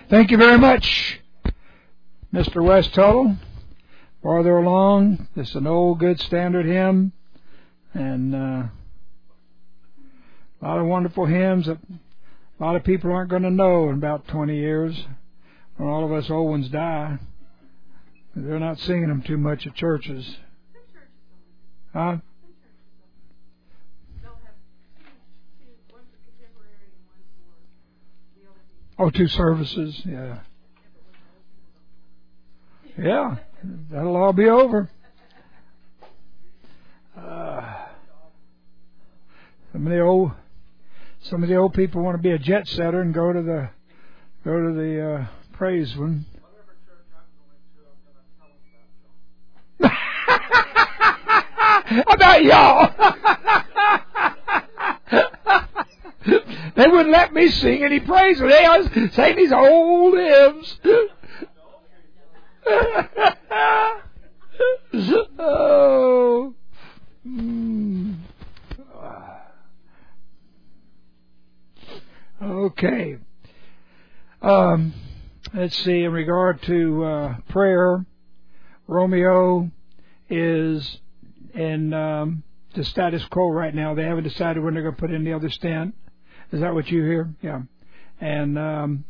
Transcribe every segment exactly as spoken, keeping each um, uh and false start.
Thank you very much, Mister West Tuttle. Farther along, this is an old good standard hymn, and uh, a lot of wonderful hymns that a lot of people aren't going to know in about twenty years when all of us old ones die. They're not singing them too much at churches. Huh? Oh, two services, yeah. Yeah, that'll all be over. Uh, some of the old, some of the old people want to be a jet setter and go to the, go to the uh, praise one. About y'all. They wouldn't let me sing any praise. They was saying these old hymns. Oh. Mm. Okay. Um, let's see. In regard to uh, prayer, Romeo is in um, the status quo right now. They haven't decided when they're going to put in the other stent. Is that what you hear? Yeah. And um,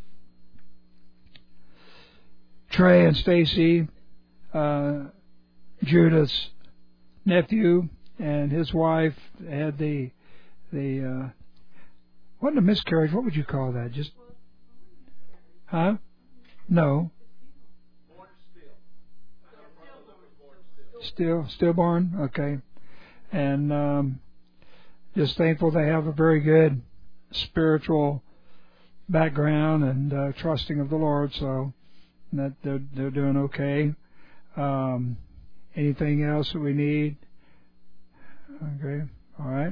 Trey and Stacy, uh, Judith's nephew and his wife had the the uh, wasn't a miscarriage. What would you call that? Just huh? No. Still, stillborn. Okay. And um, just thankful they have a very good spiritual background and uh, trusting of the Lord, so that they're they're doing okay. Um, anything else that we need? Okay, all right.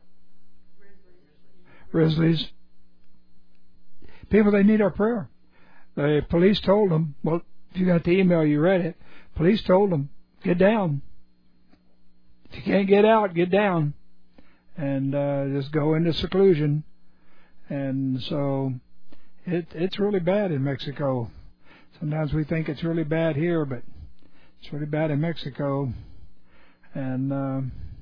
Risley's people, they need our prayer. The police told them. Well, if you got the email, you read it. Police told them, get down. If you can't get out, get down, and uh, just go into seclusion. And so it, it's really bad in Mexico. Sometimes we think it's really bad here, but it's really bad in Mexico. And uh,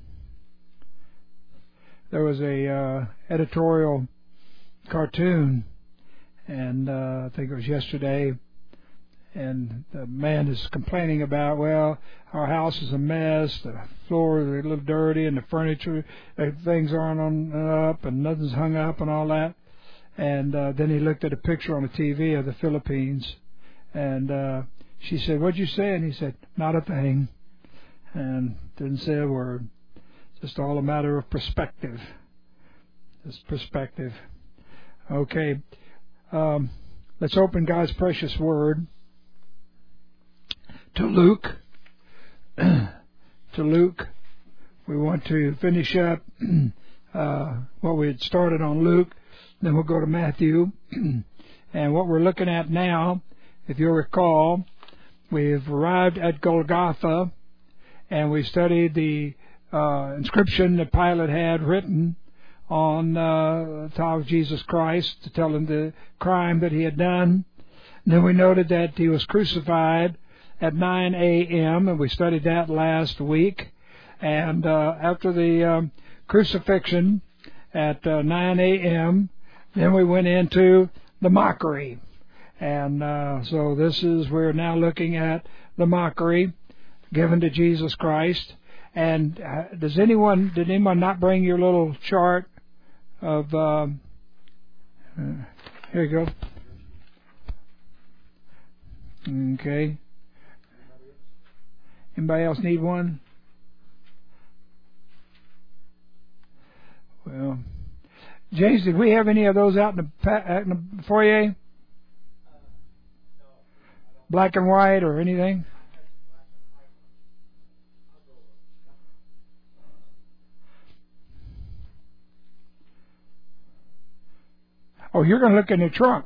there was a uh, editorial cartoon, and uh, I think it was yesterday, and the man is complaining about, well, our house is a mess, the floor is a little dirty, and the furniture, uh, things aren't on up, and nothing's hung up and all that. And uh, then he looked at a picture on the T V of the Philippines, and uh, she said, what'd you say? And he said, not a thing, and didn't say a word. Just all a matter of perspective. Just perspective. Okay. Um, let's open God's precious word to Luke. to Luke. We want to finish up uh, what we had started on Luke. Then we'll go to Matthew. And what we're looking at now, if you'll recall, we've arrived at Golgotha, and we studied the uh, inscription that Pilate had written on uh, the top of Jesus Christ to tell him the crime that he had done. And then we noted that he was crucified at nine a.m., and we studied that last week. And uh, after the um, crucifixion at uh, nine a.m., then we went into the mockery. And uh, so this is, we're now looking at the mockery given to Jesus Christ. And uh, does anyone, did anyone not bring your little chart of, um, uh, here you go. Okay. Anybody else need one? Well, James, did we have any of those out in the, out in the foyer? Black and white or anything? Oh, you're going to look in the trunk.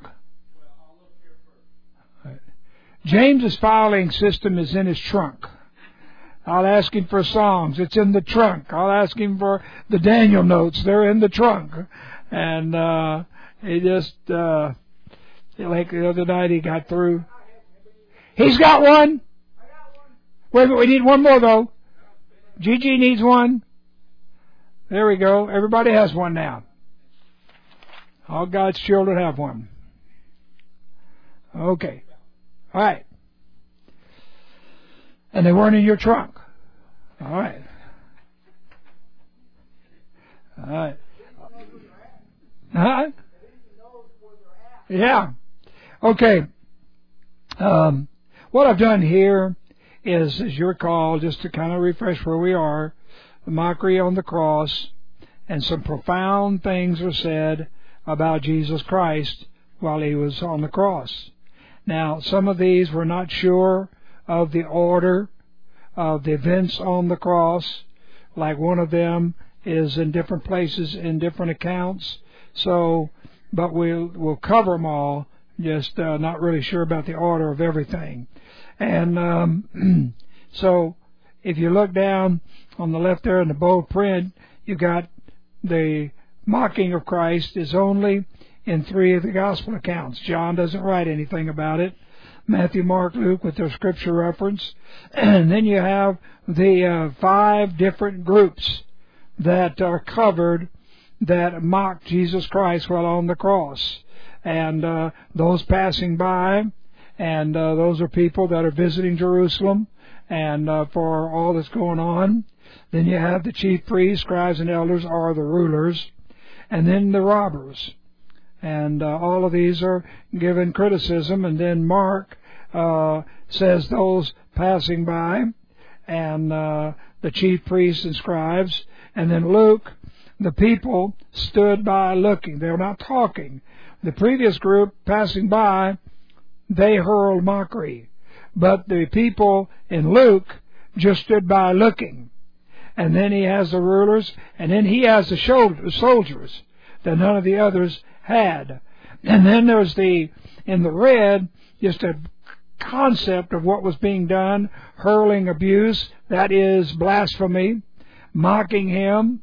James's filing system is in his trunk. I'll ask him for songs. It's in the trunk. I'll ask him for the Daniel notes. They're in the trunk. And uh, he just uh, Like the other night he got through. He's got one. Wait a minute, we need one more though. Gigi needs one. There we go. Everybody has one now. All God's children have one. Okay. All right. And they weren't in your trunk. All right. All right. Huh? Yeah. Okay. Um, what I've done here is, as you recall, just to kind of refresh where we are, the mockery on the cross, and some profound things were said about Jesus Christ while he was on the cross. Now, some of these were not sure of the order of the events on the cross, like one of them is in different places in different accounts. So, but we'll we'll cover them all. Just uh, not really sure about the order of everything. And um, so, if you look down on the left there in the bold print, you got the mocking of Christ is only in three of the gospel accounts. John doesn't write anything about it. Matthew, Mark, Luke with their scripture reference. And then you have the uh, five different groups that are covered that mock Jesus Christ while on the cross. And uh, those passing by, and uh, those are people that are visiting Jerusalem, and uh, for all that's going on. Then you have the chief priests, scribes, and elders are the rulers, and then the robbers. And uh, all of these are given criticism. And then Mark uh, says those passing by, and uh, the chief priests and scribes. And then Luke, the people stood by looking. They're not talking. The previous group passing by, they hurled mockery. But the people in Luke just stood by looking. And then he has the rulers, and then he has the soldiers that none of the others had. And then there's the, in the red, just a concept of what was being done, hurling abuse, that is blasphemy, mocking him,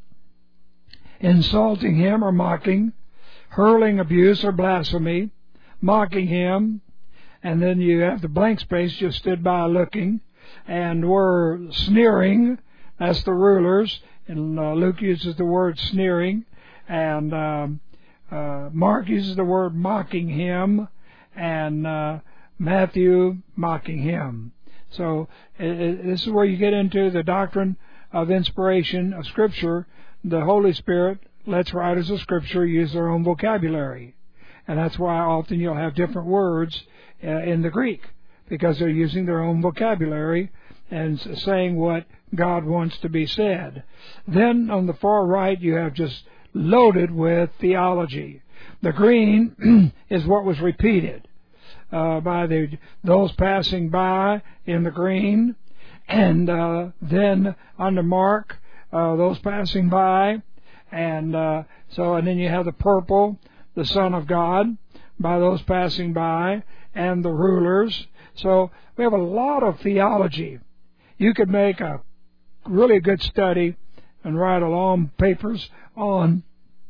insulting him or mocking, hurling abuse or blasphemy, mocking him, and then you have the blank space, just stood by looking, and were sneering. That's the rulers, and uh, Luke uses the word sneering, and um, uh, Mark uses the word mocking him, and uh, Matthew mocking him. So it, it, this is where you get into the doctrine of inspiration of Scripture. The Holy Spirit lets writers of Scripture use their own vocabulary. And that's why often you'll have different words uh, in the Greek, because they're using their own vocabulary and saying what God wants to be said. Then on the far right you have just loaded with theology. The green is what was repeated uh, by the those passing by in the green, and uh, then under Mark, uh, those passing by. And uh, so, and then you have the purple, the Son of God, by those passing by, and the rulers. So we have a lot of theology. You could make a really good study and write a long papers on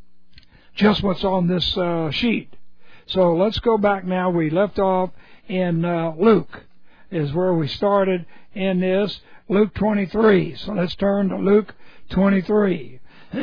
just what's on this uh, sheet. So let's go back now. We left off in uh, Luke, is where we started in this, Luke twenty-three. So let's turn to Luke twenty-three.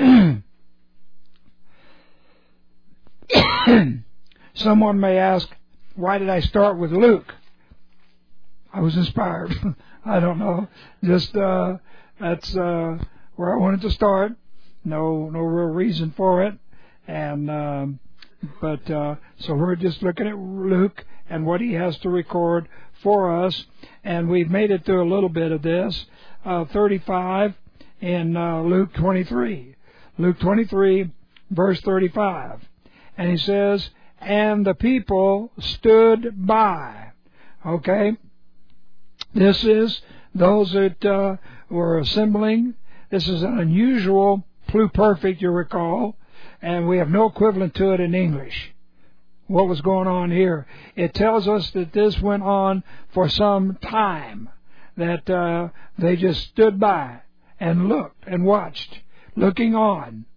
Someone may ask, why did I start with Luke? I was inspired. I don't know. Just uh, that's uh, where I wanted to start. No, no real reason for it. And um, but uh, so we're just looking at Luke and what he has to record for us. And we've made it through a little bit of this. Uh, thirty-five in uh, Luke twenty-three. Luke twenty-three, verse thirty-five. And he says, and the people stood by. Okay? This is those that uh, were assembling. This is an unusual pluperfect, you recall, and we have no equivalent to it in English. What was going on here? It tells us that this went on for some time, that uh, they just stood by and looked and watched, looking on.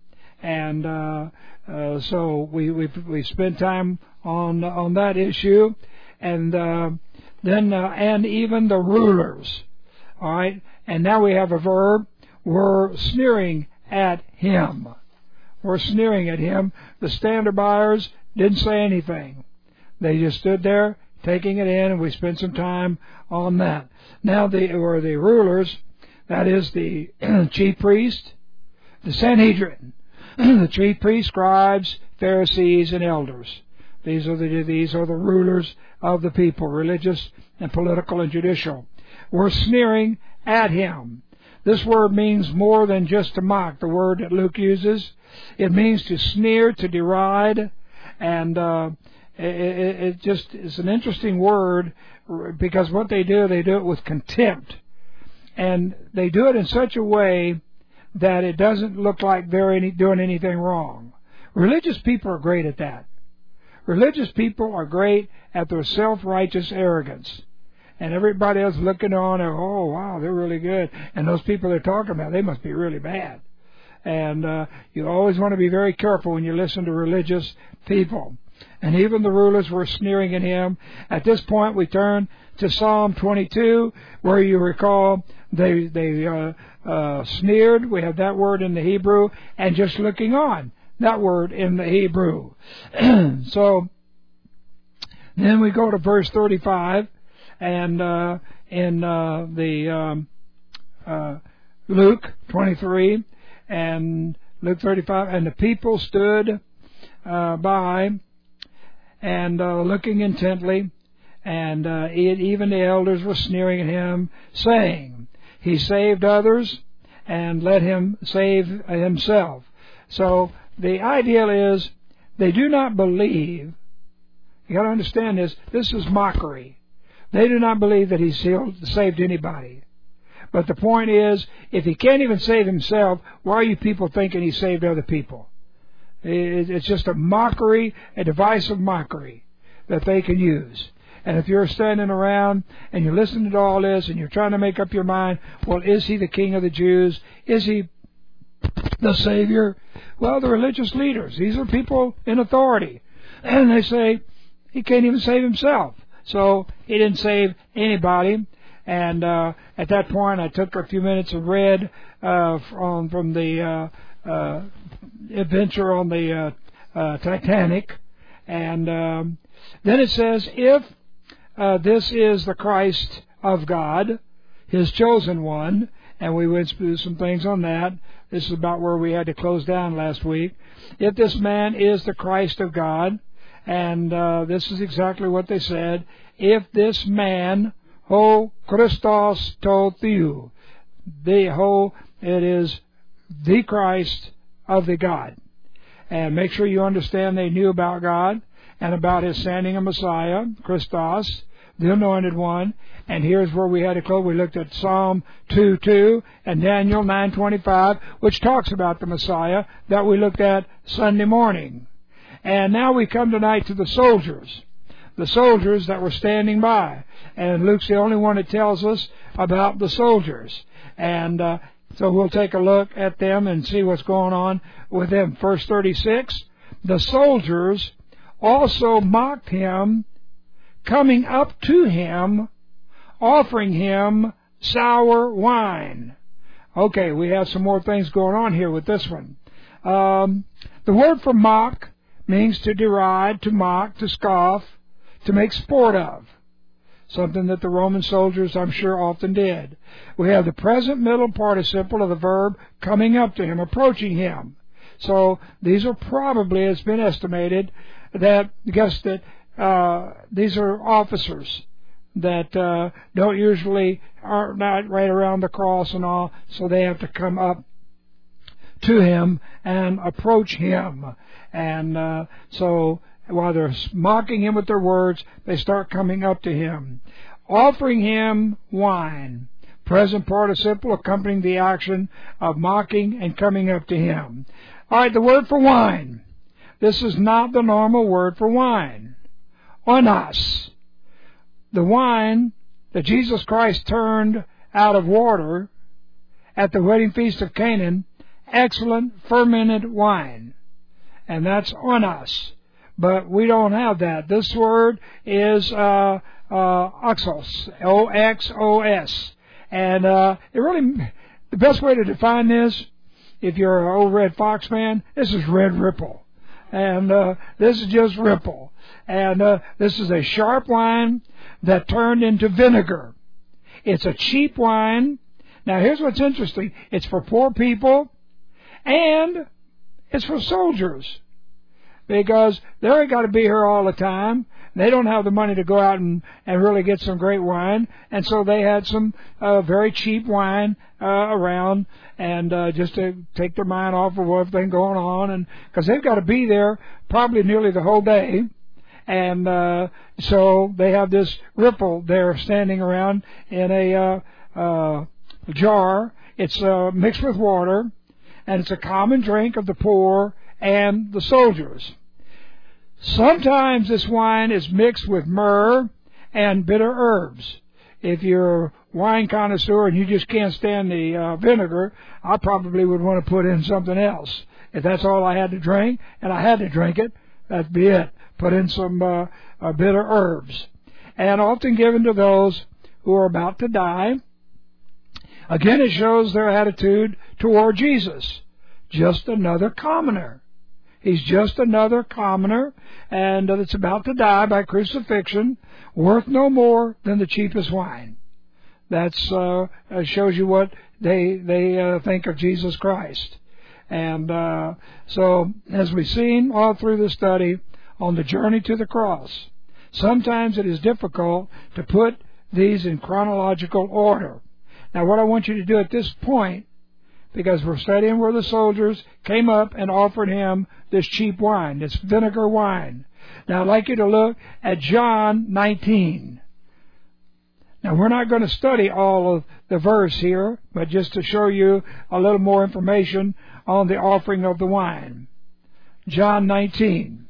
And uh, uh, so we we we spent time on on that issue, and uh, then uh, and even the rulers. All right, and now we have a verb. We're sneering at him. We're sneering at him. The standard buyers didn't say anything. They just stood there taking it in, and we spent some time on that. Now the or the rulers, that is the chief priest, the Sanhedrin, the chief priests, scribes, Pharisees, and elders. These are the these are the rulers of the people, religious and political and judicial. We're sneering at him. This word means more than just to mock. The word that Luke uses, it means to sneer, to deride, and uh, it, it just is an interesting word, because what they do, they do it with contempt, and they do it in such a way that it doesn't look like they're any, doing anything wrong. Religious people are great at that. Religious people are great at their self-righteous arrogance. And everybody else looking on, and, oh, wow, they're really good. And those people they're talking about, they must be really bad. And uh, you always want to be very careful when you listen to religious people. And even the rulers were sneering at him. At this point, we turn to Psalm twenty-two, where you recall they they uh, uh, sneered. We have that word in the Hebrew, and just looking on, that word in the Hebrew. So then we go to verse thirty-five. And uh, in uh, the um, uh, Luke twenty-three and Luke thirty-five, and the people stood uh, by and uh, looking intently, and uh, it, even the elders were sneering at him, saying, "He saved others, and let him save himself." So the idea is they do not believe. You got to understand this. This is mockery. They do not believe that he saved anybody. But the point is, if he can't even save himself, why are you people thinking he saved other people? It's just a mockery, a device of mockery that they can use. And if you're standing around and you're listening to all this and you're trying to make up your mind, well, is he the King of the Jews? Is he the Savior? Well, the religious leaders, these are people in authority. And they say, he can't even save himself. So he didn't save anybody. And uh, at that point, I took a few minutes and read uh, from, from the uh, uh, adventure on the uh, uh, Titanic. And um, then it says, if uh, this is the Christ of God, his chosen one, and we went through some things on that. This is about where we had to close down last week. If this man is the Christ of God, and uh, this is exactly what they said. If this man, ho Christos to theou, the ho, it is the Christ of the God. And make sure you understand they knew about God and about his sending a Messiah, Christos, the Anointed One. And here's where we had to close. We looked at Psalm two two and Daniel nine twenty-five, which talks about the Messiah that we looked at Sunday morning. And now we come tonight to the soldiers, the soldiers that were standing by. And Luke's the only one that tells us about the soldiers. And uh, so we'll take a look at them and see what's going on with them. Verse thirty-six, the soldiers also mocked him, coming up to him, offering him sour wine. Okay, we have some more things going on here with this one. Um, the word for mock means to deride, to mock, to scoff, to make sport of. Something that the Roman soldiers, I'm sure, often did. We have the present middle participle of the verb coming up to him, approaching him. So these are probably, it's been estimated, that, I guess that uh, these are officers that uh, don't usually, are not right around the cross and all, so they have to come up to him and approach him. And uh, so while they're mocking him with their words, they start coming up to him, offering him wine. Present participle accompanying the action of mocking and coming up to him. All right, the word for wine. This is not the normal word for wine. Onas. The wine that Jesus Christ turned out of water at the wedding feast of Canaan excellent fermented wine. And that's on us. But we don't have that. This word is uh, uh, oxos, O X O S. And uh, it really, the best way to define this, if you're an old Red Fox fan, this is Red Ripple. And uh, this is just Ripple. And uh, this is a sharp wine that turned into vinegar. It's a cheap wine. Now, here's what's interesting. It's for poor people, and it's for soldiers, because they've got to be here all the time. They don't have the money to go out and, and really get some great wine, and so they had some uh, very cheap wine uh, around, and uh, just to take their mind off of everything going on, and because they've got to be there probably nearly the whole day. And uh, so they have this ripple there standing around in a uh, uh, jar. It's uh, mixed with water, and it's a common drink of the poor and the soldiers. Sometimes this wine is mixed with myrrh and bitter herbs. If you're a wine connoisseur and you just can't stand the uh, vinegar, I probably would want to put in something else. If that's all I had to drink, and I had to drink it, that'd be it. Put in some uh, uh, bitter herbs. And often given to those who are about to die. Again, it shows their attitude toward Jesus. Just another commoner. He's just another commoner, and uh, that's about to die by crucifixion, worth no more than the cheapest wine. That's uh, shows you what they they uh, think of Jesus Christ. And uh, so, as we've seen all through the study, on the journey to the cross, sometimes it is difficult to put these in chronological order. Now, what I want you to do at this point, because we're studying where the soldiers came up and offered him this cheap wine, this vinegar wine. Now, I'd like you to look at John nineteen. Now, we're not going to study all of the verse here, but just to show you a little more information on the offering of the wine. John nineteen.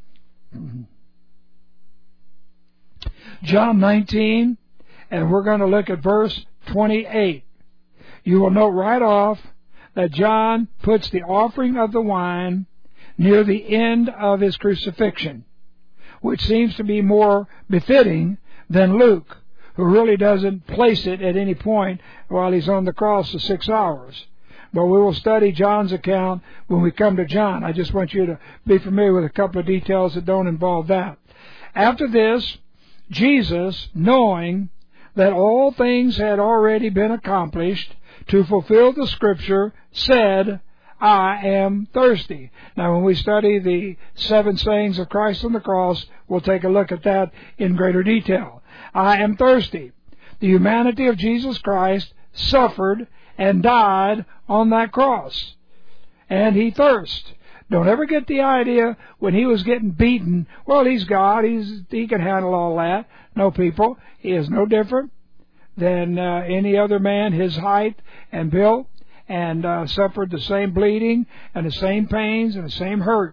John nineteen, and we're going to look at verse twenty-eight. You will note right off that John puts the offering of the wine near the end of his crucifixion, which seems to be more befitting than Luke, who really doesn't place it at any point while he's on the cross for six hours. But we will study John's account when we come to John. I just want you to be familiar with a couple of details that don't involve that. After this, Jesus, knowing that all things had already been accomplished to fulfill the Scripture, said, I am thirsty. Now, when we study the seven sayings of Christ on the cross, we'll take a look at that in greater detail. I am thirsty. The humanity of Jesus Christ suffered and died on that cross. And he thirsted. Don't ever get the idea when he was getting beaten, well, he's God, he's, he can handle all that. No, people, he is no different than uh, any other man his height and built, and uh, suffered the same bleeding and the same pains and the same hurt.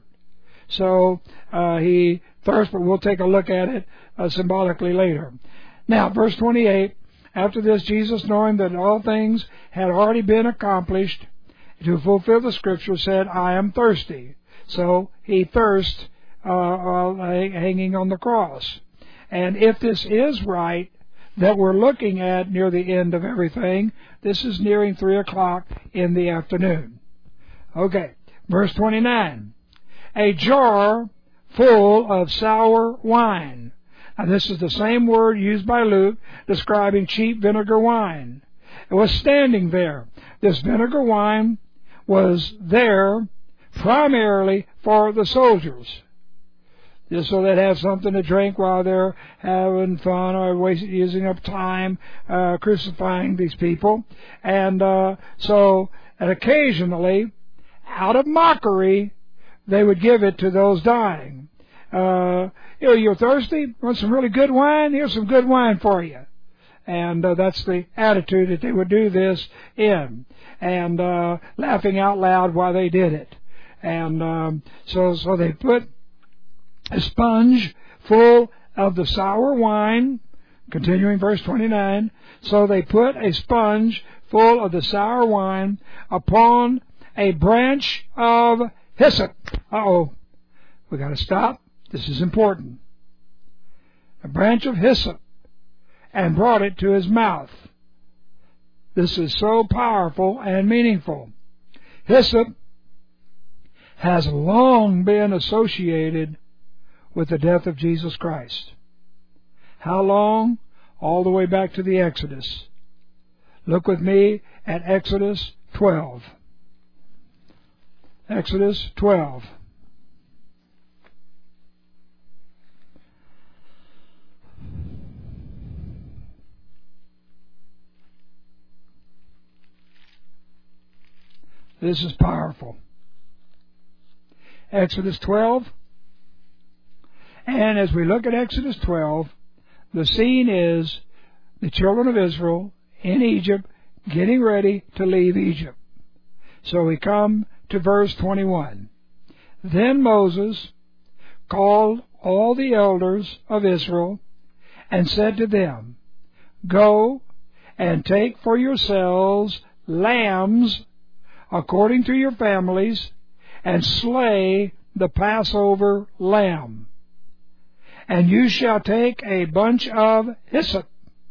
So uh, he thirsted, but we'll take a look at it uh, symbolically later. Now, verse twenty-eight, after this, Jesus, knowing that all things had already been accomplished to fulfill the Scripture, said, I am thirsty. So he thirsted uh, while hanging on the cross. And if this is right, that we're looking at near the end of everything, this is nearing three o'clock in the afternoon. Okay, verse twenty-nine. A jar full of sour wine. Now, this is the same word used by Luke describing cheap vinegar wine. It was standing there. This vinegar wine was there primarily for the soldiers, just so they'd have something to drink while they're having fun or wasting, using up time uh, crucifying these people. And uh, so, and occasionally, out of mockery, they would give it to those dying. Uh, you know, you're thirsty? Want some really good wine? Here's some good wine for you. And uh, that's the attitude that they would do this in, and uh, laughing out loud while they did it. And um, so, so they put a sponge full of the sour wine, continuing verse twenty-nine, so they put a sponge full of the sour wine upon a branch of hyssop. Uh-oh. We got to stop. This is important. A branch of hyssop, and brought it to his mouth. This is so powerful and meaningful. Hyssop has long been associated with the death of Jesus Christ. How long? All the way back to the Exodus. Look with me at Exodus twelve. Exodus twelve. This is powerful. Exodus twelve. And as we look at Exodus twelve, the scene is the children of Israel in Egypt getting ready to leave Egypt. So we come to verse twenty-one. Then Moses called all the elders of Israel and said to them, Go and take for yourselves lambs according to your families, and slay the Passover lamb. And you shall take a bunch of hyssop,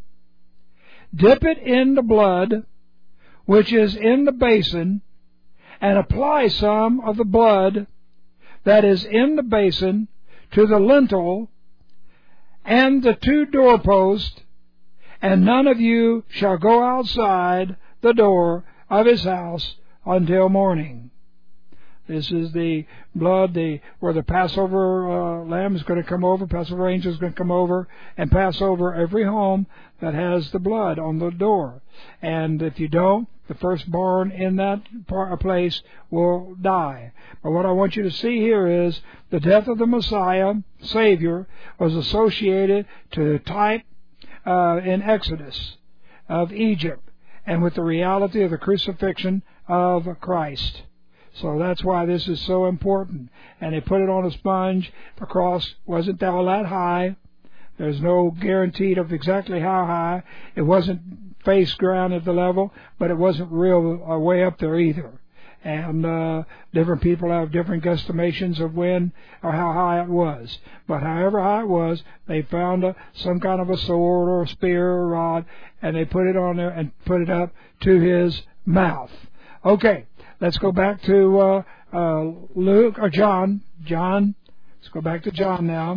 dip it in the blood which is in the basin, and apply some of the blood that is in the basin to the lintel and the two doorposts, and none of you shall go outside the door of his house until morning. This is the blood, the where the Passover uh, lamb is going to come over, Passover angel is going to come over and pass over every home that has the blood on the door. And if you don't, the firstborn in that par- place will die. But what I want you to see here is the death of the Messiah, Savior, was associated to the type uh, in Exodus of Egypt, and with the reality of the crucifixion of Christ. So that's why this is so important. And they put it on a sponge. The cross wasn't all that high. There's no guarantee of exactly how high. It wasn't face ground at the level, but it wasn't real uh, way up there either. And uh, different people have different guesstimations of when or how high it was. But however high it was, they found a, some kind of a sword or a spear or a rod, and they put it on there and put it up to his mouth. Okay, let's go back to uh, uh, Luke or John. John. Let's go back to John now.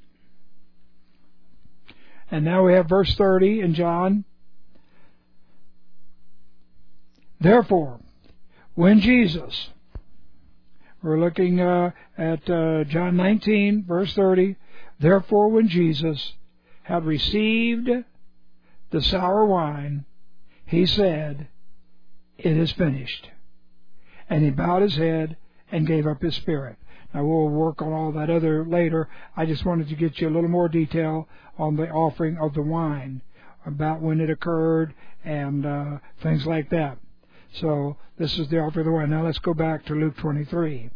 And now we have verse thirty in John. Therefore, when Jesus, we're looking uh, at uh, John nineteen, verse thirty. Therefore, when Jesus had received the sour wine, he said, It is finished. And he bowed his head and gave up his spirit. Now, we'll work on all that other later. I just wanted to get you a little more detail on the offering of the wine, about when it occurred and uh, things like that. So this is the offering of the wine. Now let's go back to Luke twenty-three.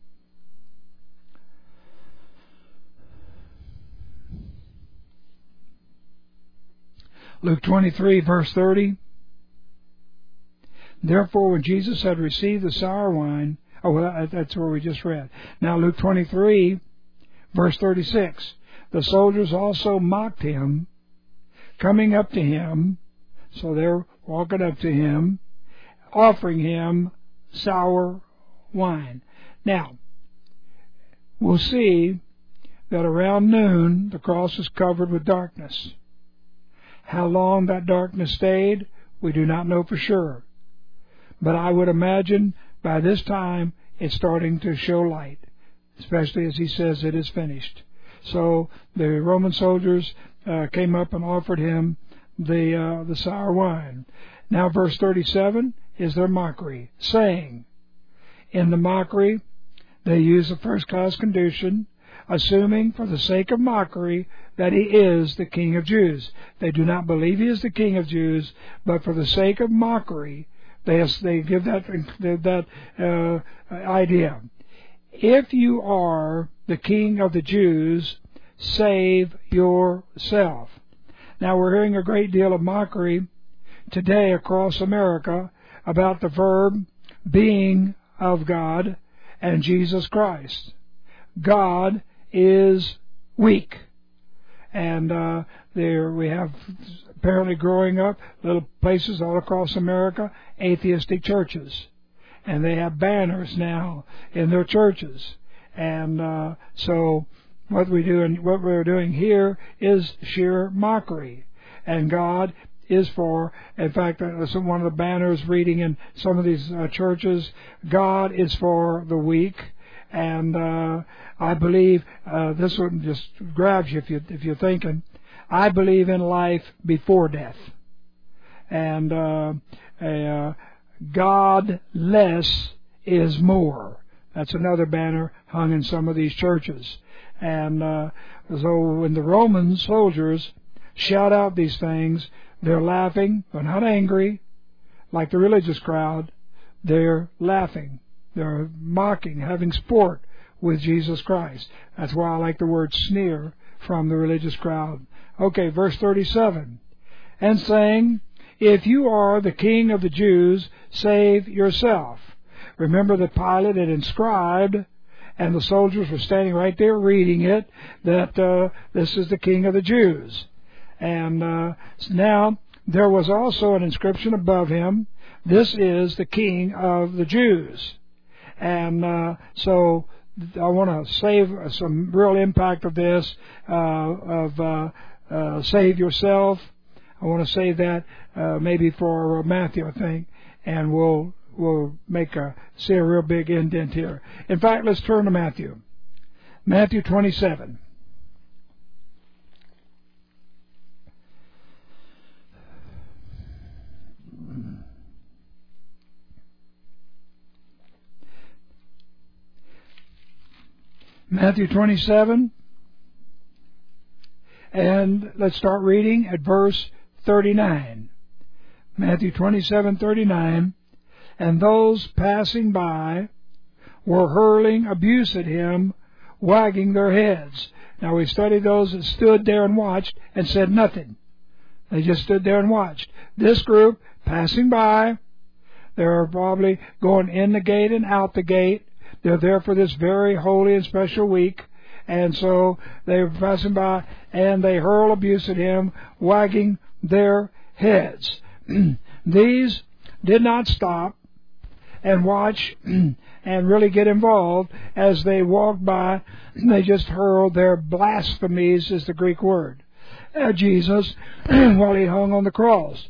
Luke twenty-three, verse thirty. Therefore, when Jesus had received the sour wine, oh, well, that's where we just read. Now, Luke twenty-three, verse thirty-six. The soldiers also mocked him, coming up to him, so they're walking up to him, offering him sour wine. Now, we'll see that around noon, the cross is covered with darkness. How long that darkness stayed, we do not know for sure. But I would imagine by this time it's starting to show light, especially as he says it is finished. So the Roman soldiers uh, came up and offered him the uh, the sour wine. Now verse thirty-seven is their mockery, saying, in the mockery they use a first-class condition, assuming for the sake of mockery that he is the King of Jews. They do not believe he is the King of Jews, but for the sake of mockery, They, they give that that uh, idea. If you are the King of the Jews, save yourself. Now, we're hearing a great deal of mockery today across America about the verb being of God and Jesus Christ. God is weak. And uh, there we have apparently growing up little places all across America, atheistic churches. And they have banners now in their churches. And uh, so what we do and what we're doing here is sheer mockery. And God is for, in fact, uh, some, one of the banners reading in some of these uh, churches, God is for the weak. And uh, I believe uh, this one just grabs you if you if you're thinking. I believe in life before death, and uh, a, uh, God less is more. That's another banner hung in some of these churches. And uh, so when the Roman soldiers shout out these things, they're laughing. They're not angry like the religious crowd. They're laughing. They're mocking, having sport with Jesus Christ. That's why I like the word sneer from the religious crowd. Okay, verse thirty-seven. And saying, if you are the king of the Jews, save yourself. Remember that Pilate had inscribed, and the soldiers were standing right there reading it, that uh, this is the king of the Jews. And uh, now there was also an inscription above him, this is the king of the Jews. And uh, so I want to save some real impact of this, uh, of uh, uh, save yourself. I want to save that uh, maybe for Matthew, I think, and we'll we'll make a see a real big indent here. In fact, let's turn to Matthew, Matthew twenty-seven. Matthew twenty-seven, and let's start reading at verse thirty-nine. Matthew twenty-seven, thirty-nine, and those passing by were hurling abuse at him, wagging their heads. Now we studied those that stood there and watched and said nothing. They just stood there and watched. This group passing by, they're probably going in the gate and out the gate. They're there for this very holy and special week. And so they were passing by and they hurl abuse at him, wagging their heads. These did not stop and watch and really get involved as they walked by. They just hurled their blasphemies, is the Greek word, at Jesus while he hung on the cross.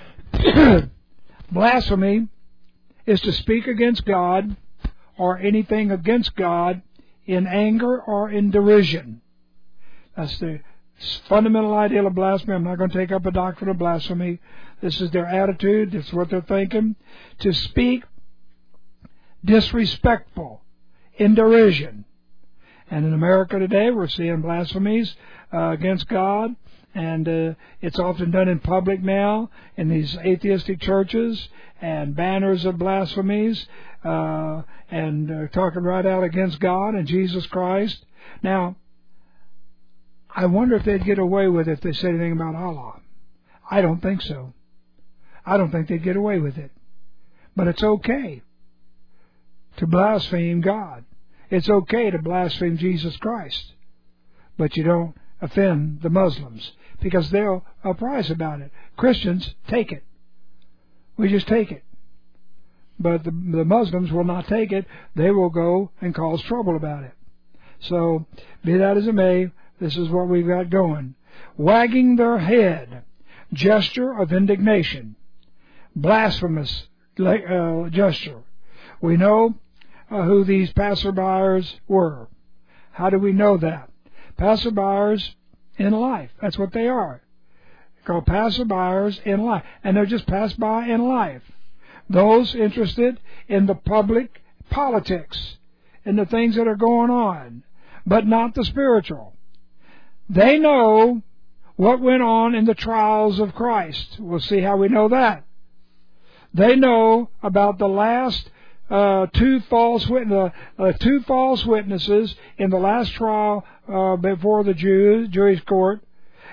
Blasphemy is to speak against God or anything against God in anger or in derision. That's the fundamental idea of blasphemy. I'm not going to take up a doctrine of blasphemy. This is their attitude. This is what they're thinking. To speak disrespectful, in derision. And in America today, we're seeing blasphemies uh, against God. And uh, it's often done in public now, in these atheistic churches, and banners of blasphemies, uh, and uh, talking right out against God and Jesus Christ. Now, I wonder if they'd get away with it if they said anything about Allah. I don't think so. I don't think they'd get away with it. But it's okay to blaspheme God. It's okay to blaspheme Jesus Christ. But you don't offend the Muslims, because they'll uprise about it. Christians take it. We just take it. But the, the Muslims will not take it. They will go and cause trouble about it. So, be that as it may, this is what we've got going. Wagging their head, gesture of indignation. Blasphemous uh, gesture. We know uh, who these passerbyers were. How do we know that? Passerbyers in life. That's what they are. They're called passerbyers in life. And they're just pass by in life. Those interested in the public politics, in the things that are going on, but not the spiritual. They know what went on in the trials of Christ. We'll see how we know that. They know about the last uh, two false witness, uh, two false witnesses in the last trial uh, before the Jews, Jewish court,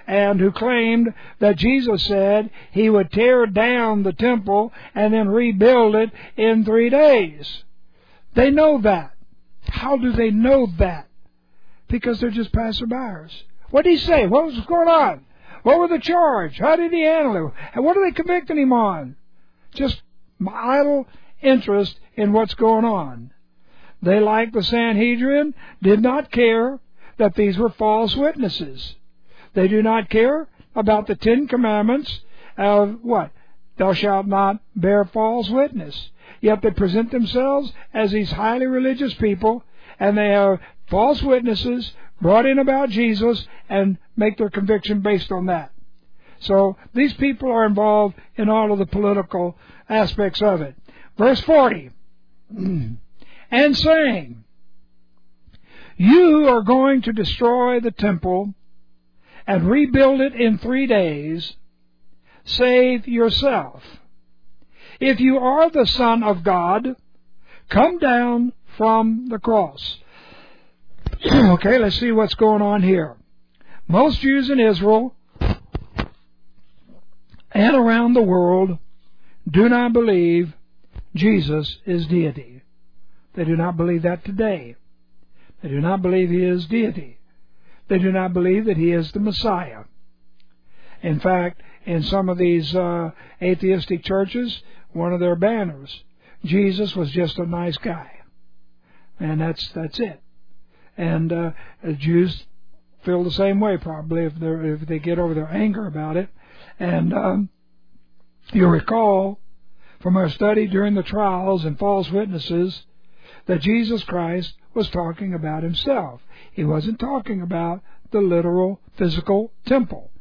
and who claimed that Jesus said he would tear down the temple and then rebuild it in three days. They know that. How do they know that? Because they're just passerbyers. What did he say? What was going on? What was the charge? How did he handle it? And what are they convicting him on? Just idle interest in what's going on. They, like the Sanhedrin, did not care that these were false witnesses. They do not care about the Ten Commandments of what? Thou shalt not bear false witness. Yet they present themselves as these highly religious people, and they have false witnesses brought in about Jesus and make their conviction based on that. So these people are involved in all of the political aspects of it. Verse forty. And saying, you are going to destroy the temple and rebuild it in three days, save yourself. If you are the Son of God, come down from the cross. Okay, let's see what's going on here. Most Jews in Israel and around the world do not believe Jesus is deity. They do not believe that today. They do not believe he is deity. They do not believe that he is the Messiah. In fact, in some of these uh, atheistic churches, one of their banners, Jesus was just a nice guy. And that's that's it. And uh, Jews feel the same way probably if, they're, if they get over their anger about it. And um, you'll recall from our study during the trials and false witnesses that Jesus Christ was talking about himself. He wasn't talking about the literal physical temple.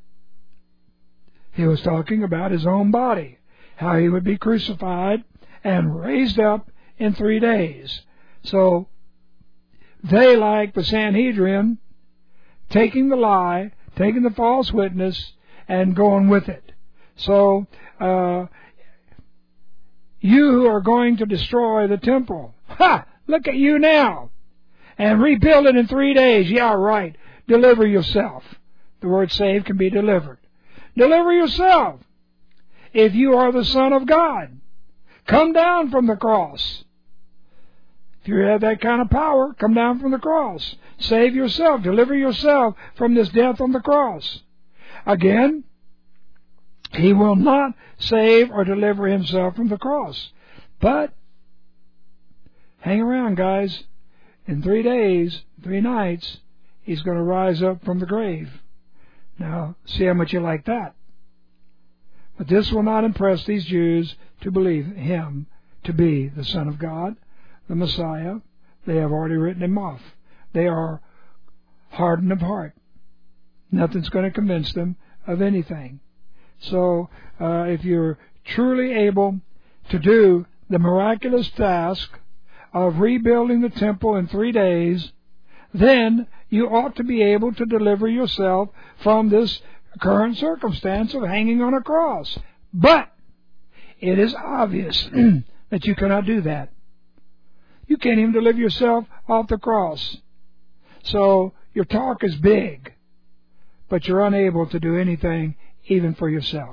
He was talking about his own body, how he would be crucified and raised up in three days. So they, like the Sanhedrin, taking the lie, taking the false witness, and going with it. So, uh, you who are going to destroy the temple, ha! Look at you now! And rebuild it in three days. Yeah, right. Deliver yourself. The word save can be delivered. Deliver yourself. If you are the Son of God, come down from the cross. If you have that kind of power, come down from the cross. Save yourself. Deliver yourself from this death on the cross. Again, he will not save or deliver himself from the cross. But hang around, guys. In three days, three nights, he's going to rise up from the grave. Now, see how much you like that. But this will not impress these Jews to believe him to be the Son of God, the Messiah. They have already written him off. They are hardened of heart. Nothing's going to convince them of anything. So, uh, if you're truly able to do the miraculous task of rebuilding the temple in three days, then you ought to be able to deliver yourself from this current circumstance of hanging on a cross. But it is obvious that you cannot do that. You can't even deliver yourself off the cross. So your talk is big, but you're unable to do anything even for yourself.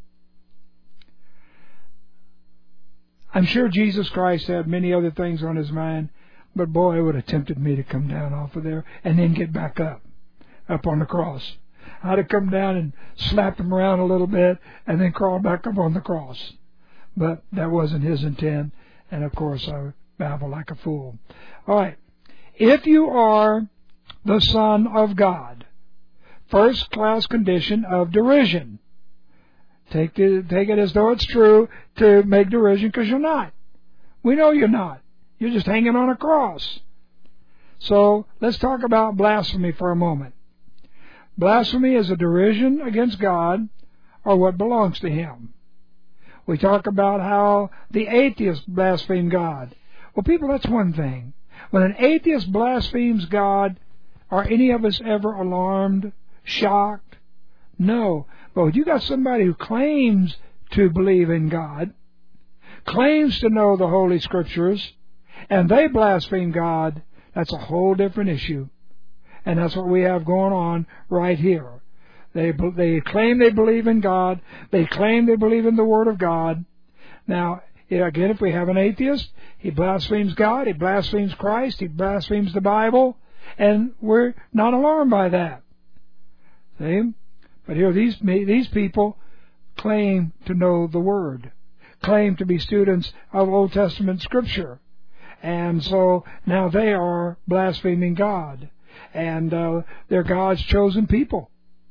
I'm sure Jesus Christ had many other things on his mind, but boy, it would have tempted me to come down off of there and then get back up, up on the cross. I'd have come down and slapped him around a little bit and then crawled back up on the cross. But that wasn't his intent, and of course I babble like a fool. All right. If you are the Son of God, first class condition of derision. Take, the, take it as though it's true to make derision, because you're not. We know you're not. You're just hanging on a cross. So let's talk about blasphemy for a moment. Blasphemy is a derision against God or what belongs to him. We talk about how the atheists blaspheme God. Well, people, that's one thing. When an atheist blasphemes God, are any of us ever alarmed, shocked? No. But when you got somebody who claims to believe in God, claims to know the Holy Scriptures, and they blaspheme God, that's a whole different issue. And that's what we have going on right here. They they claim they believe in God. They claim they believe in the Word of God. Now, again, if we have an atheist, he blasphemes God, he blasphemes Christ, he blasphemes the Bible, and we're not alarmed by that. See? But here, these these people claim to know the Word, claim to be students of Old Testament Scripture, and so now they are blaspheming God, and uh, they're God's chosen people.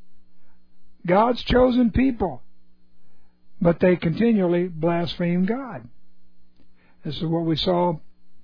God's chosen people, but they continually blaspheme God. This is what we saw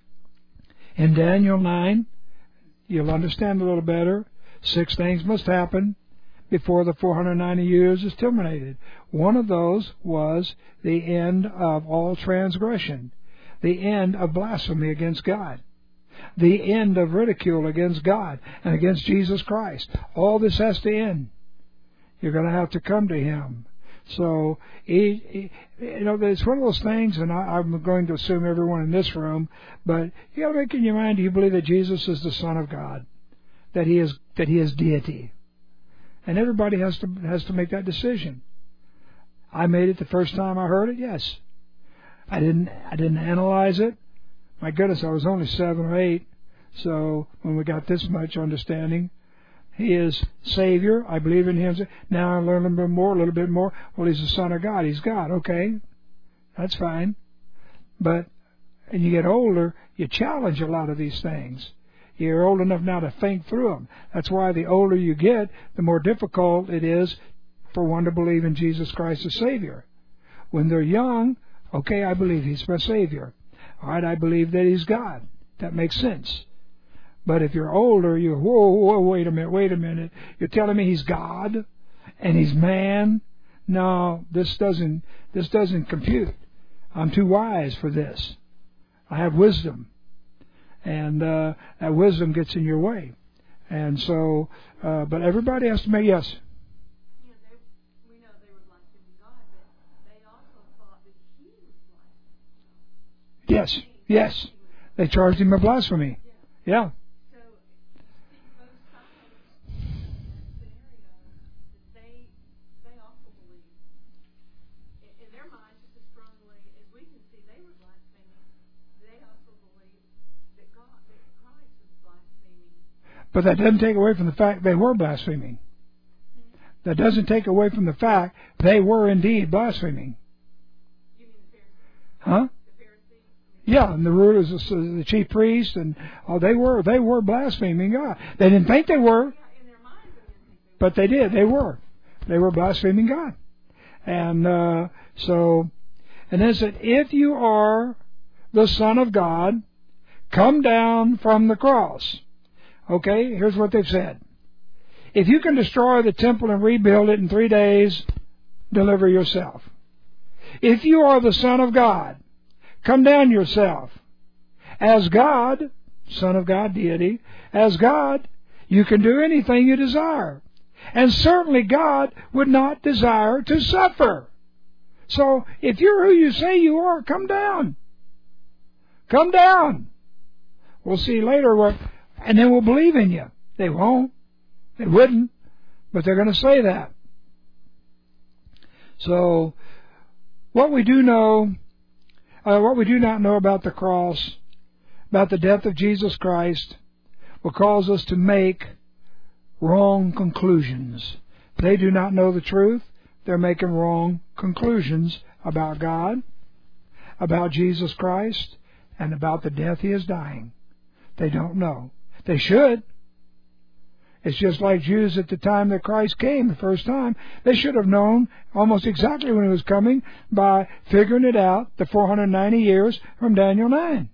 in Daniel nine. You'll understand a little better. Six things must happen before the four hundred ninety years is terminated. One of those was the end of all transgression, the end of blasphemy against God, the end of ridicule against God and against Jesus Christ. All this has to end. You're going to have to come to Him. So, he, he, you know, it's one of those things, and I, I'm going to assume everyone in this room, but you got to make in your mind, do you believe that Jesus is the Son of God, that He is that He is deity? And everybody has to has to make that decision. I made it the first time I heard it. Yes, I didn't I didn't analyze it. My goodness, I was only seven or eight, so when we got this much understanding. He is Savior. I believe in Him. Now I learn a little bit more, a little bit more. Well, He's the Son of God. He's God. Okay, that's fine. But and you get older, you challenge a lot of these things. You're old enough now to think through them. That's why the older you get, the more difficult it is for one to believe in Jesus Christ as Savior. When they're young, okay, I believe He's my Savior. All right, I believe that He's God. That makes sense. But if you're older, you whoa, whoa, wait a minute, wait a minute. You're telling me He's God and He's man? No, this doesn't this doesn't compute. I'm too wise for this. I have wisdom, and uh, that wisdom gets in your way. And so, uh, but everybody has to make yes. Yeah, they, we know they were blaspheming God, but they also thought that He was blaspheming. Yes, yes, they charged Him of blasphemy. Yeah. yeah. But that doesn't take away from the fact they were blaspheming. That doesn't take away from the fact they were indeed blaspheming. You mean the Pharisees? Huh? The Pharisees? Yeah, and the rulers, the chief priests, and oh, they were they were blaspheming God. They didn't think they were, Yeah, in their minds they didn't think they were. but they did. They were. They were blaspheming God. And uh, so, and then it said, if you are the Son of God, come down from the cross. Okay, here's what they've said. If you can destroy the temple and rebuild it in three days, deliver yourself. If you are the Son of God, come down yourself. As God, Son of God, deity, as God, you can do anything you desire. And certainly God would not desire to suffer. So if you're who you say you are, come down. Come down. We'll see later what... And then we'll believe in you. They won't. They wouldn't. But they're going to say that. So, what we do know, uh, what we do not know about the cross, about the death of Jesus Christ, will cause us to make wrong conclusions. They do not know the truth. They're making wrong conclusions about God, about Jesus Christ, and about the death He is dying. They don't know. They should. It's just like Jews at the time that Christ came the first time. They should have known almost exactly when He was coming by figuring it out the four hundred ninety years from Daniel nine.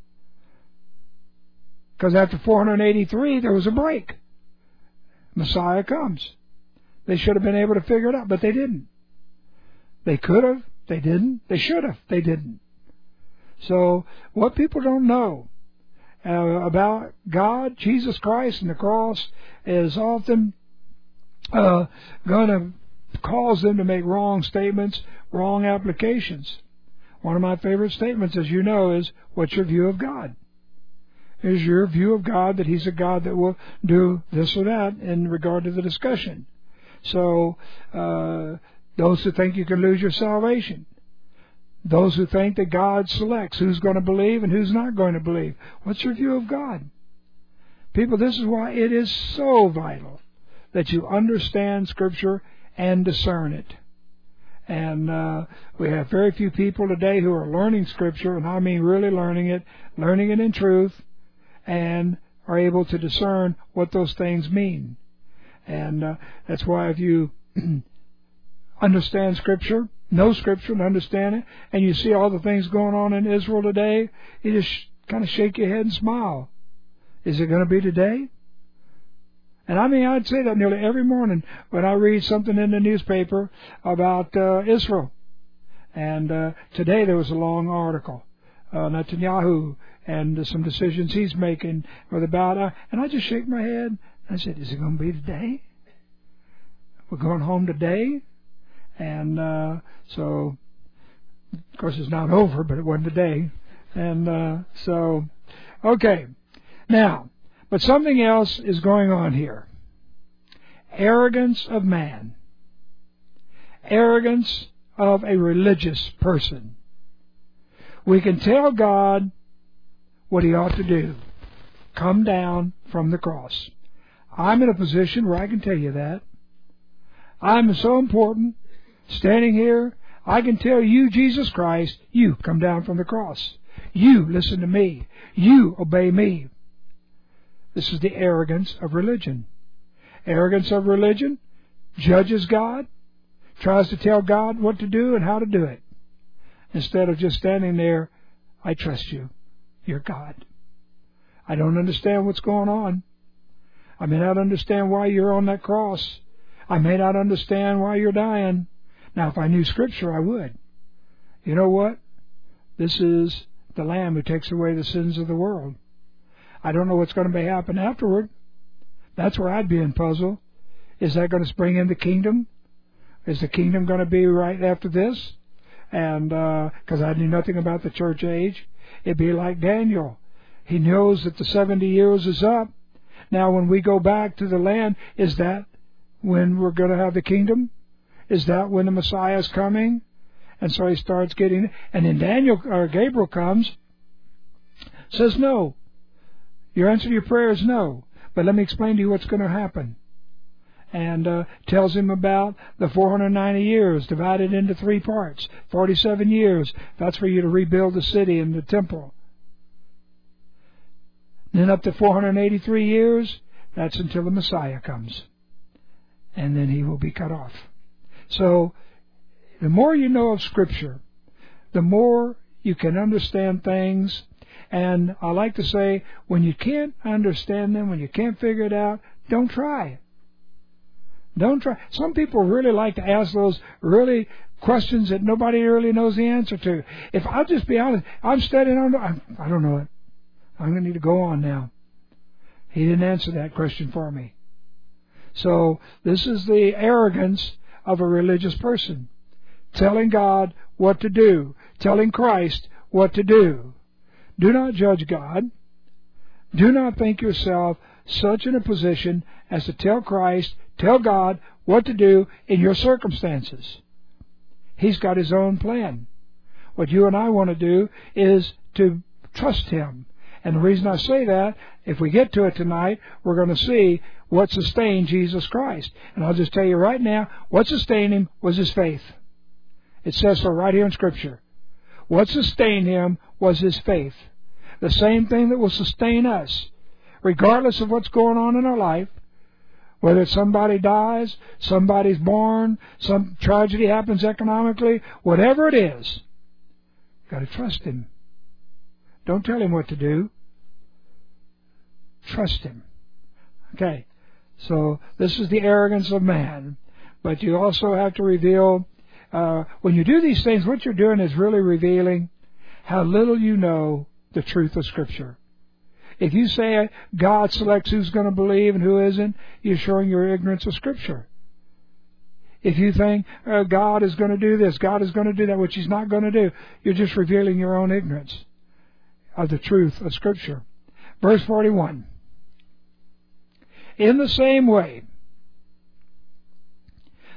Because after four hundred eighty-three, there was a break. Messiah comes. They should have been able to figure it out, but they didn't. They could have. They didn't. They should have. They didn't. So, what people don't know Uh, about God, Jesus Christ, and the cross is often uh, going to cause them to make wrong statements, wrong applications. One of my favorite statements, as you know, is, what's your view of God? Is your view of God that He's a God that will do this or that in regard to the discussion? So, uh, those who think you can lose your salvation. Those who think that God selects who's going to believe and who's not going to believe. What's your view of God? People, this is why it is so vital that you understand Scripture and discern it. And uh, we have very few people today who are learning Scripture, and I mean really learning it, learning it in truth, and are able to discern what those things mean. And uh, that's why if you understand Scripture, know Scripture and understand it, and you see all the things going on in Israel today, you just kind of shake your head and smile. Is it going to be today? And I mean, I'd say that nearly every morning when I read something in the newspaper about uh, Israel. And uh, today there was a long article, uh, Netanyahu and uh, some decisions he's making with about, uh, and I just shake my head. I said, is it going to be today? We're going home today? And uh, so, of course, it's not over, but it wasn't today. And uh, so, okay. Now, but something else is going on here. Arrogance of man. Arrogance of a religious person. We can tell God what He ought to do. Come down from the cross. I'm in a position where I can tell you that. I'm so important. Standing here, I can tell you, Jesus Christ, you come down from the cross. You listen to me. You obey me. This is the arrogance of religion. Arrogance of religion judges God, tries to tell God what to do and how to do it. Instead of just standing there, I trust you. You're God. I don't understand what's going on. I may not understand why you're on that cross. I may not understand why you're dying. Now, if I knew Scripture, I would. You know what? This is the Lamb who takes away the sins of the world. I don't know what's going to happen afterward. That's where I'd be in puzzle. Is that going to spring in the kingdom? Is the kingdom going to be right after this? And because uh, I knew nothing about the church age, it'd be like Daniel. He knows that the seventy years is up. Now, when we go back to the land, is that when we're going to have the kingdom? Is that when the Messiah is coming? And so he starts getting, and then Daniel or Gabriel comes, says no. Your answer to your prayer is no. But let me explain to you what's going to happen. And uh, tells him about the four hundred ninety years divided into three parts. forty-seven years. That's for you to rebuild the city and the temple. Then up to four hundred eighty-three years, that's until the Messiah comes. And then he will be cut off. So, the more you know of Scripture, the more you can understand things. And I like to say, when you can't understand them, when you can't figure it out, don't try. Don't try. Some people really like to ask those really questions that nobody really knows the answer to. If I'll just be honest, I'm studying on, I, I don't know it. I'm going to need to go on now. He didn't answer that question for me. So this is the arrogance of a religious person. Telling God what to do. Telling Christ what to do. Do not judge God. Do not think yourself such in a position as to tell Christ, tell God what to do in your circumstances. He's got His own plan. What you and I want to do is to trust Him. And the reason I say that, if we get to it tonight, we're going to see what sustained Jesus Christ. And I'll just tell you right now, what sustained Him was His faith. It says so right here in Scripture. What sustained Him was His faith. The same thing that will sustain us, regardless of what's going on in our life. Whether somebody dies, somebody's born, some tragedy happens economically, whatever it is, you've got to trust Him. Don't tell Him what to do. Trust Him. Okay, so this is the arrogance of man. But you also have to reveal, uh, when you do these things, what you're doing is really revealing how little you know the truth of Scripture. If you say God selects who's going to believe and who isn't, you're showing your ignorance of Scripture. If you think uh, God is going to do this, God is going to do that, which He's not going to do, you're just revealing your own ignorance of the truth of Scripture. Verse forty-one. In the same way,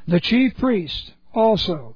The chief priest also,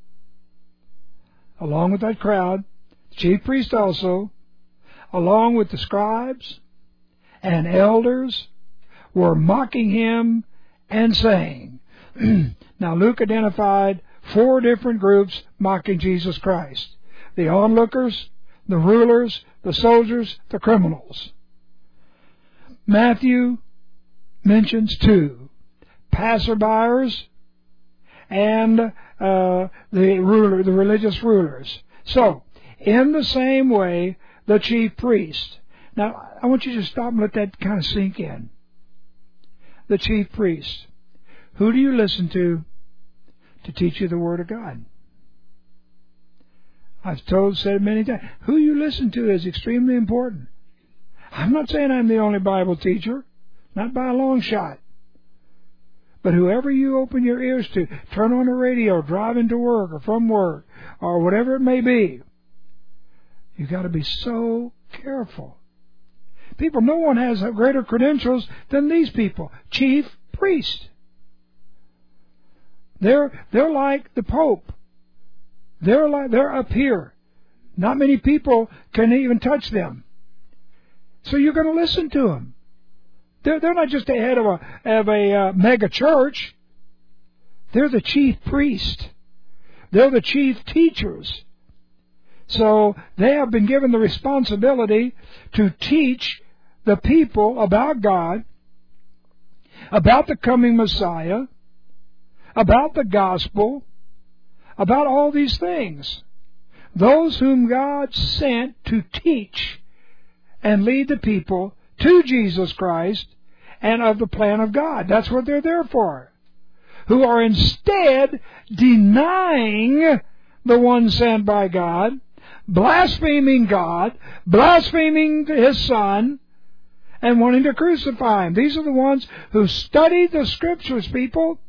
along with that crowd, the chief priest also, along with the scribes and elders, were mocking him and saying, now Luke identified four different groups mocking Jesus Christ. The onlookers, the rulers, the soldiers, the criminals. Matthew mentions two, passerbyers and uh, the ruler, the religious rulers. So, in the same way, the chief priest. Now, I want you to stop and let that kind of sink in. The chief priest. Who do you listen to to teach you the Word of God? I've told, said many times, who you listen to is extremely important. I'm not saying I'm the only Bible teacher, not by a long shot. But whoever you open your ears to, turn on the radio, driving to work or from work, or whatever it may be, you've got to be so careful. People, no one has greater credentials than these people. Chief priest. They're they're like the Pope. They're like they're up here. Not many people can even touch them. So you're going to listen to them. They're they're not just the head of a of a uh, mega church. They're the chief priest. They're the chief teachers. So they have been given the responsibility to teach the people about God, about the coming Messiah, about the gospel, about all these things. Those whom God sent to teach and lead the people to Jesus Christ and of the plan of God. That's what they're there for. Who are instead denying the one sent by God, blaspheming God, blaspheming His Son, and wanting to crucify Him. These are the ones who studied the Scriptures, people.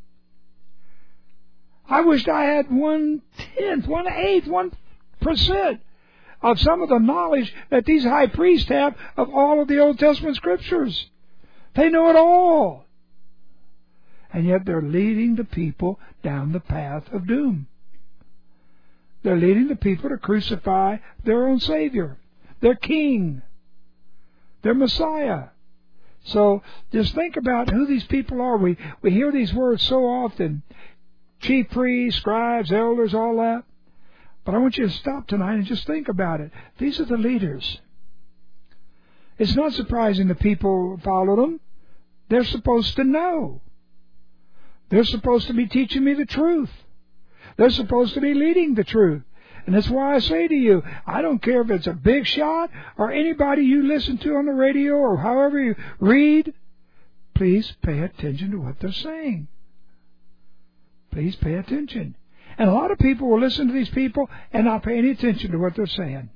I wished I had one tenth, one eighth, one percent of some of the knowledge that these high priests have of all of the Old Testament Scriptures. They know it all. And yet they're leading the people down the path of doom. They're leading the people to crucify their own Savior, their King, their Messiah. So just think about who these people are. We, we hear these words so often. Chief priests, scribes, elders, all that. But I want you to stop tonight and just think about it. These are the leaders. It's not surprising the people follow them. They're supposed to know. They're supposed to be teaching me the truth. They're supposed to be leading the truth. And that's why I say to you, I don't care if it's a big shot or anybody you listen to on the radio or however you read, please pay attention to what they're saying. Please pay attention. And a lot of people will listen to these people and not pay any attention to what they're saying.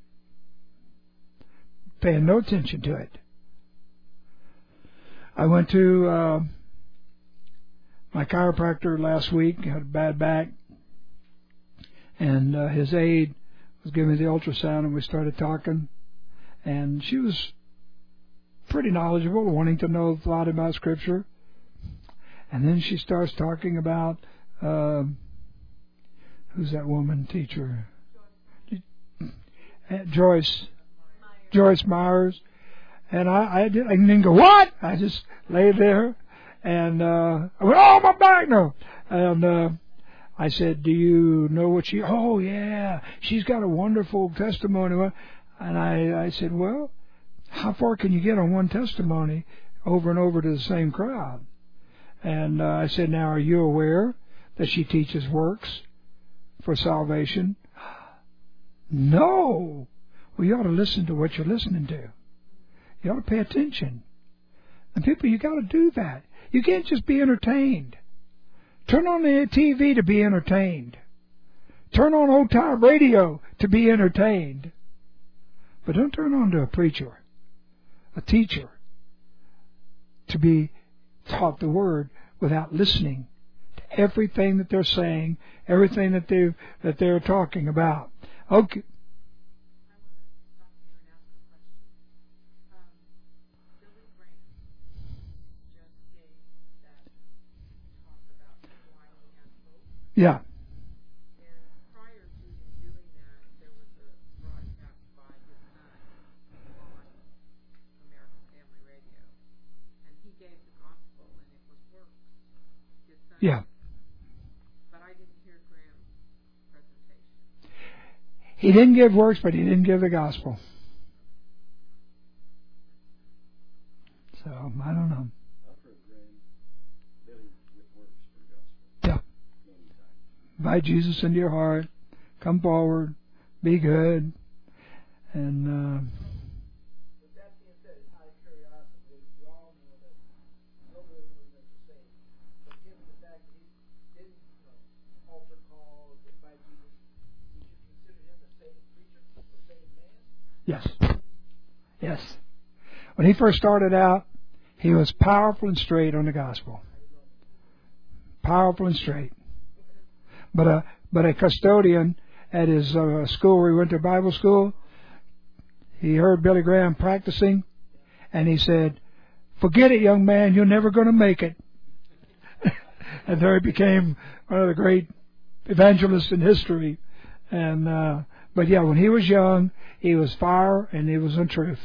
Paying no attention to it. I went to uh, my chiropractor last week, had a bad back, and uh, his aide was giving me the ultrasound, and we started talking, and she was pretty knowledgeable, wanting to know a lot about Scripture. And then she starts talking about uh, who's that woman teacher? Joyce. Joyce Myers. And I, I, did, I didn't go, what? I just laid there, and uh, I went, oh, my back, no. And uh, I said, do you know what she, oh, yeah, she's got a wonderful testimony. And I, I said, well, how far can you get on one testimony over and over to the same crowd? And uh, I said, now, are you aware that she teaches works for salvation? No. Well, you ought to listen to what you're listening to. You ought to pay attention. And people, you got to do that. You can't just be entertained. Turn on the T V to be entertained. Turn on old time radio to be entertained. But don't turn on to a preacher, a teacher, to be taught the Word without listening to everything that they're saying, everything that they that they're talking about. Okay. Yeah. And prior to him doing that, there was a broadcast by his son on American Family Radio. And he gave the gospel, and it was works. His son. Yeah. But I didn't hear Graham's presentation. He didn't give works, but he didn't give the gospel. So, I don't know. I've heard Graham Billy with works for the gospel. Yeah. Many times. Invite Jesus into your heart. Come forward. Be good. And, uh, With that being said, it's out of curiosity, we all know that nobody knows what to say. But given the fact that he didn't, you know, altar calls, invite Jesus, would you consider him the same preacher, the same man? yes. Yes. When he first started out, he was powerful and straight on the gospel. Powerful and straight. But a, but a custodian at his uh, school where he went to Bible school, he heard Billy Graham practicing, and he said, "Forget it, young man, you're never going to make it." And there he became one of the great evangelists in history. And uh, but yeah, when he was young, he was fire and he was in truth.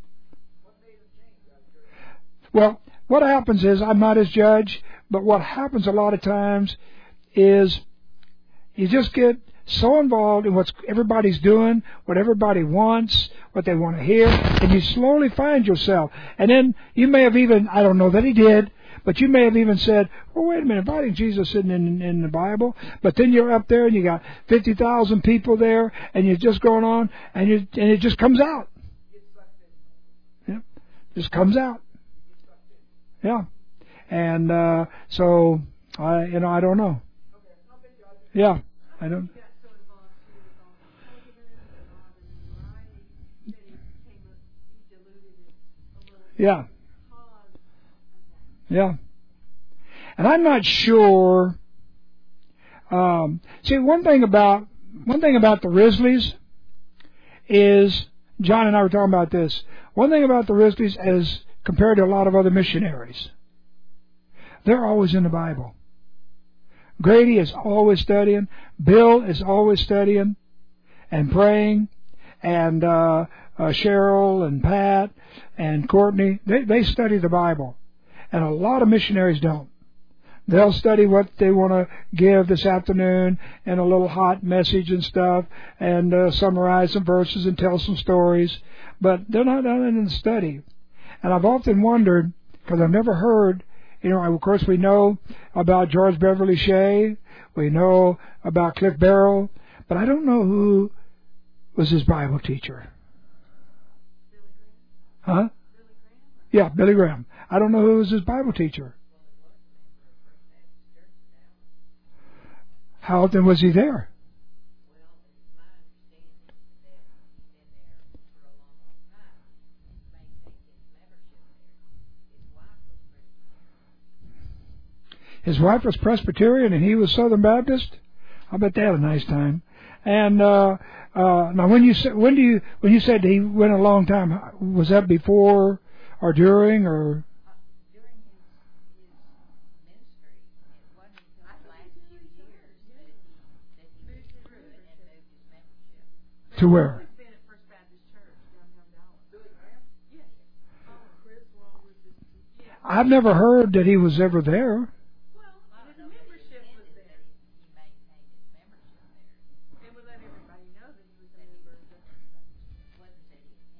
Well, what happens is, I'm not his judge, but what happens a lot of times is you just get so involved in what everybody's doing, what everybody wants, what they want to hear, and you slowly find yourself. And then you may have even, I don't know that he did, but you may have even said, well, wait a minute, inviting Jesus isn't in, in the Bible. But then you're up there and you got fifty thousand people there, and you're just going on, and, you, and it just comes out. Yeah, just comes out. Yeah, and uh, so I, you know, I don't know. Yeah, I don't. He got so involved too with all the arguments and all the notoriety that he became a, he diluted it a little bit. Yeah, Because of that. yeah, and I'm not sure. Um, see, one thing about one thing about the Risleys is, John and I were talking about this. One thing about the Risleys is, compared to a lot of other missionaries, they're always in the Bible. Grady is always studying. Bill is always studying and praying. And uh, uh, Cheryl and Pat and Courtney, they, they study the Bible. And a lot of missionaries don't. They'll study what they want to give this afternoon and a little hot message and stuff, and uh, summarize some verses and tell some stories. But they're not done in the study. And I've often wondered, because I've never heard, you know, of course we know about George Beverly Shea, we know about Cliff Barrow, but I don't know who was his Bible teacher. Billy Graham? Huh? Billy Graham? Yeah, Billy Graham. I don't know who was his Bible teacher. How often was he there? His wife was Presbyterian and he was Southern Baptist. I bet they had a nice time. And uh, uh, now, when you said when do you when you said he went a long time, was that before or during or? Uh, during his, his ministry, it wasn't until the last few years that he that he moved through it and moved his membership. To where? He's been at First Baptist Church downtown Dallas. Billy Graham? Yes. Oh, Chris Wall was his. Yeah. I've never heard that he was ever there. Well, his membership was there. He maintained his membership there. And would let everybody know that he was a member of the First Baptist. Wasn't that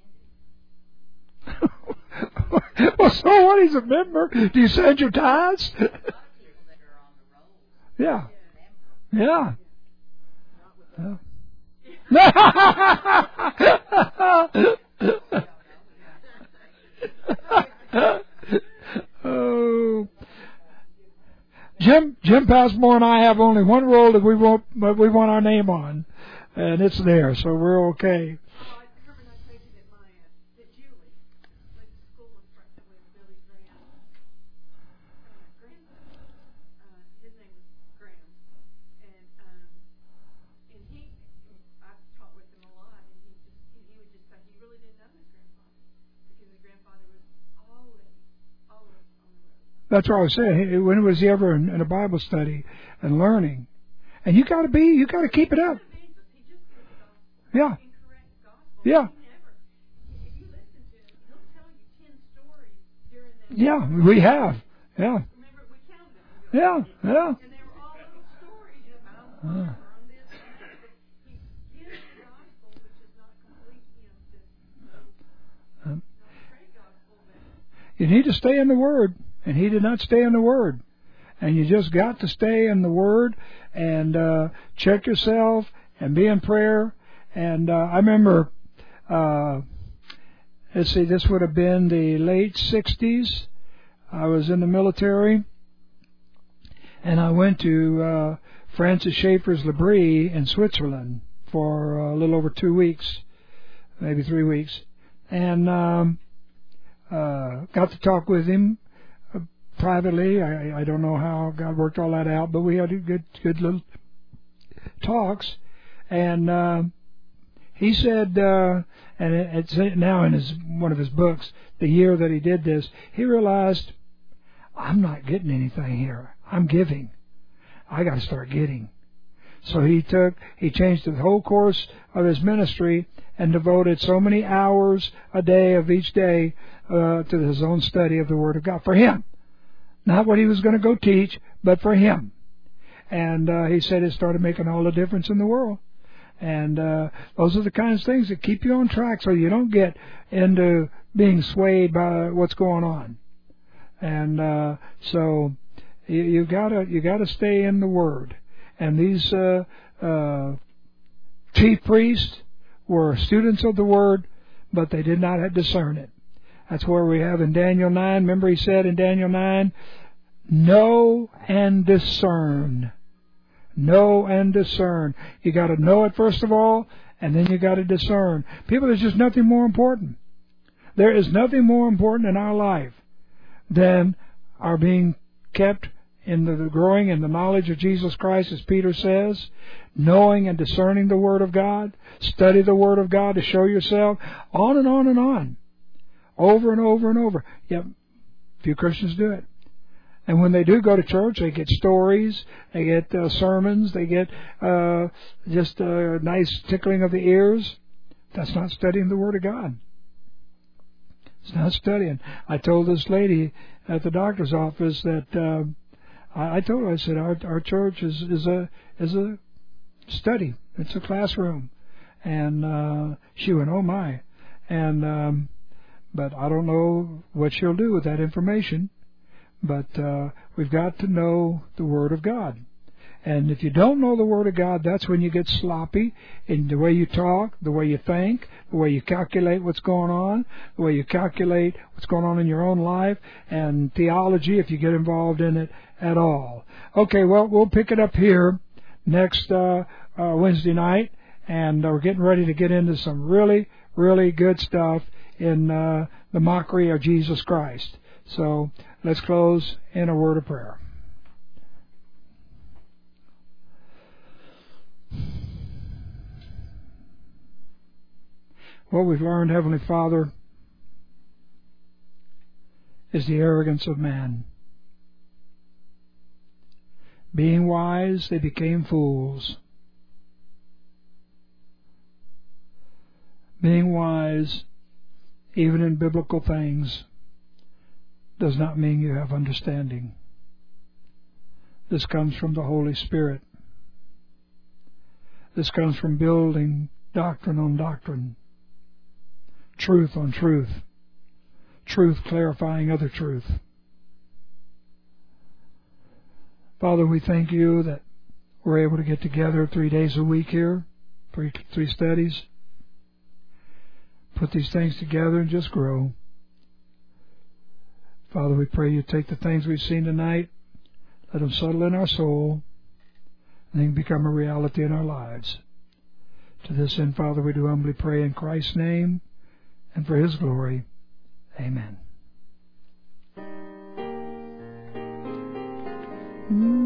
he attended. Well, so what? He's a member. Do you send your tithes? A lot of people that are on the rolls Yeah. remember. Yeah. Oh. Jim Jim Passmore and I have only one roll that we want, but we want our name on, and it's there, so we're okay. Oh, I remember I told you that my uh, that Julie went to school with, with Billy Graham. Uh, grandson. Uh, his name was Graham, and um, and he, I taught with him a lot, and he just he, he would just say he really didn't know his grandfather because his grandfather was always always on the road. That's what I was saying. He- When was he ever in, in a Bible study and learning? And you got to be, you got to keep it up. He just gives gospel. Yeah. Incorrect gospel. Yeah. He never, if you listen to him, he'll tell you ten stories during that. Yeah, we have. Yeah. Remember, we counted them. Yeah, yeah. And they were all little stories about a farmer on this and that. But he gives the gospel, which is not complete, you know, this little, Um, not straight gospel, but You need to stay in the Word, and he did not stay in the Word. And you just got to stay in the Word and uh, check yourself and be in prayer. And uh, I remember, uh, let's see, this would have been the late sixties. I was in the military, and I went to uh, Francis Schaeffer's L'Abri in Switzerland for a little over two weeks, maybe three weeks. And um, uh, got to talk with him privately. I, I don't know how God worked all that out, but we had good, good little talks. And uh, he said, uh, and it, it's now in his one of his books, the year that he did this, he realized, I'm not getting anything here. I'm giving. I got to start getting. So he took, he changed the whole course of his ministry and devoted so many hours a day of each day uh, to his own study of the Word of God for him. Not what he was going to go teach, but for him. And uh, he said it started making all the difference in the world. And uh, those are the kinds of things that keep you on track so you don't get into being swayed by what's going on. And uh, so you, you gotta you gotta stay in the Word. And these uh, uh, chief priests were students of the Word, but they did not discern it. That's where we have in Daniel nine. Remember he said in Daniel nine, know and discern. Know and discern. You got to know it first of all, and then you got to discern. People, there's just nothing more important. There is nothing more important in our life than our being kept in the growing in the knowledge of Jesus Christ, as Peter says, knowing and discerning the Word of God. Study the Word of God to show yourself. On and on and on. Over and over and over. Yep, few Christians do it. And when they do go to church, they get stories, they get uh, sermons, they get uh, just a nice tickling of the ears. That's not studying the Word of God. It's not studying. I told this lady at the doctor's office that uh, I, I told her, I said, our our church is, is a is a study. It's a classroom. And uh, she went, oh my. And um, but I don't know what she'll do with that information. But uh, we've got to know the Word of God. And if you don't know the Word of God, that's when you get sloppy in the way you talk, the way you think, the way you calculate what's going on, the way you calculate what's going on in your own life, and theology, if you get involved in it at all. Okay, well, we'll pick it up here next uh, uh, Wednesday night, and uh, we're getting ready to get into some really, really good stuff in uh, the mockery of Jesus Christ. So let's close in a word of prayer. What we've learned, Heavenly Father, is the arrogance of man. Being wise, they became fools. Being wise, even in biblical things, does not mean you have understanding. This comes from the Holy Spirit. This comes from building doctrine on doctrine, truth on truth, truth clarifying other truth. Father, we thank you that we're able to get together three days a week here, three, three studies, put these things together and just grow. Father, we pray you take the things we've seen tonight, let them settle in our soul, and then become a reality in our lives. To this end, Father, we do humbly pray in Christ's name and for His glory. Amen. Mm.